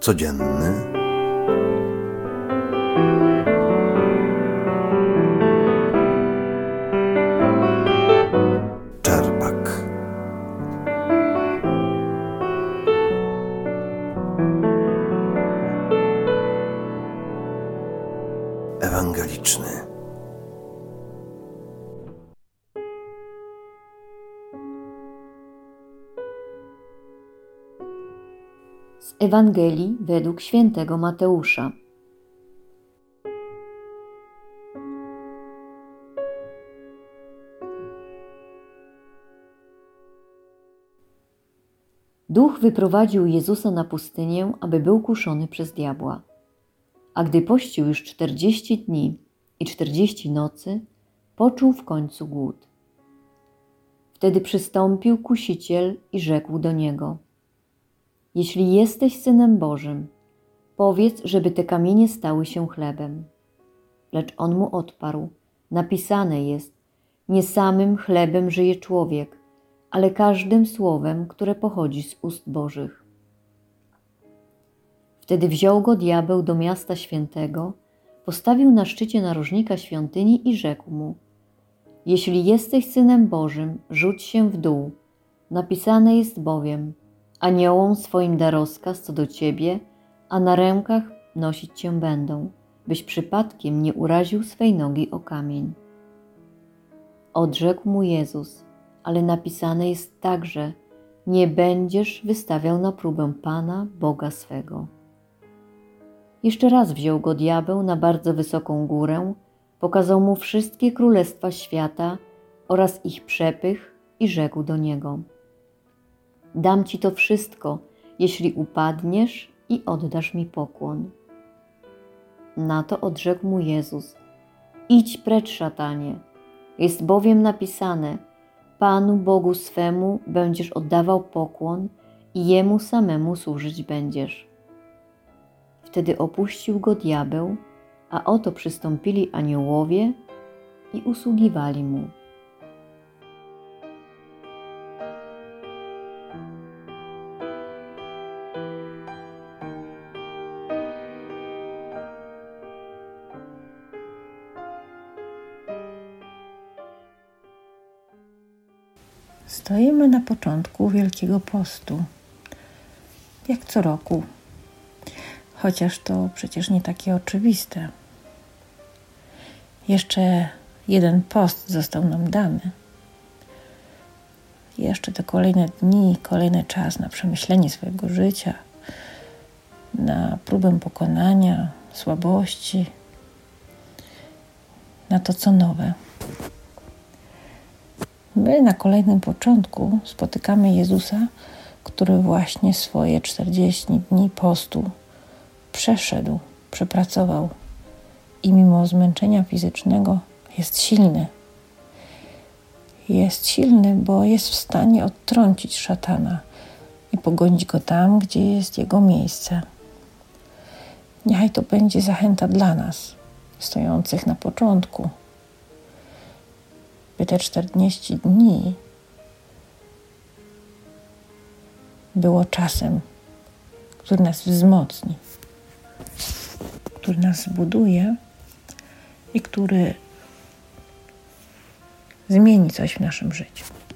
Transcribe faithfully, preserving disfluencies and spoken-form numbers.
codzienny. Czerpak. Ewangeliczny. Z Ewangelii według świętego Mateusza. Duch wyprowadził Jezusa na pustynię, aby był kuszony przez diabła. A gdy pościł już czterdzieści dni i czterdzieści nocy, poczuł w końcu głód. Wtedy przystąpił kusiciel i rzekł do niego: Jeśli jesteś Synem Bożym, powiedz, żeby te kamienie stały się chlebem. Lecz on mu odparł: Napisane jest, nie samym chlebem żyje człowiek, ale każdym słowem, które pochodzi z ust Bożych. Wtedy wziął go diabeł do miasta świętego, postawił na szczycie narożnika świątyni i rzekł mu: Jeśli jesteś Synem Bożym, rzuć się w dół. Napisane jest bowiem: Aniołom swoim da rozkaz co do ciebie, a na rękach nosić cię będą, byś przypadkiem nie uraził swej nogi o kamień. Odrzekł mu Jezus: Ale napisane jest także: Nie będziesz wystawiał na próbę Pana, Boga swego. Jeszcze raz wziął go diabeł na bardzo wysoką górę, pokazał mu wszystkie królestwa świata oraz ich przepych i rzekł do niego: Dam ci to wszystko, jeśli upadniesz i oddasz mi pokłon. Na to odrzekł mu Jezus: Idź precz, szatanie, jest bowiem napisane: Panu Bogu swemu będziesz oddawał pokłon i Jemu samemu służyć będziesz. Wtedy opuścił go diabeł, a oto przystąpili aniołowie i usługiwali mu. Stoimy na początku Wielkiego Postu, jak co roku, chociaż to przecież nie takie oczywiste. Jeszcze jeden post został nam dany. Jeszcze te kolejne dni, kolejny czas na przemyślenie swojego życia, na próbę pokonania słabości, na to, co nowe. My na kolejnym początku spotykamy Jezusa, który właśnie swoje czterdzieści dni postu przeszedł, przepracował i mimo zmęczenia fizycznego jest silny. Jest silny, bo jest w stanie odtrącić szatana i pogonić go tam, gdzie jest jego miejsce. Niechaj to będzie zachęta dla nas, stojących na początku, by te czterdzieści dni było czasem, który nas wzmocni, który nas zbuduje i który zmieni coś w naszym życiu.